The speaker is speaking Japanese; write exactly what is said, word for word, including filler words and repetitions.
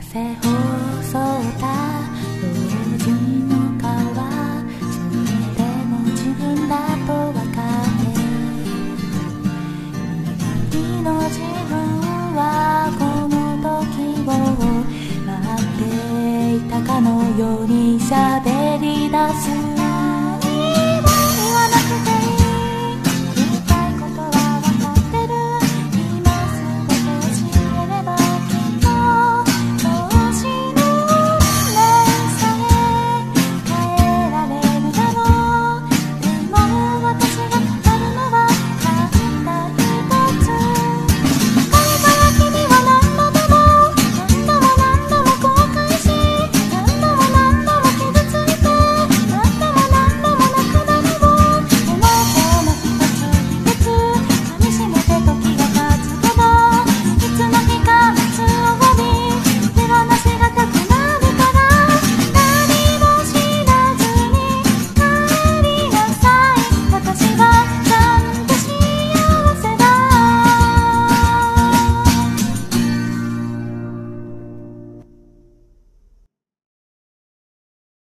背細った老人の顔はそれでも自分だと分かって未来の自分はこの時を待っていたかのように喋り出す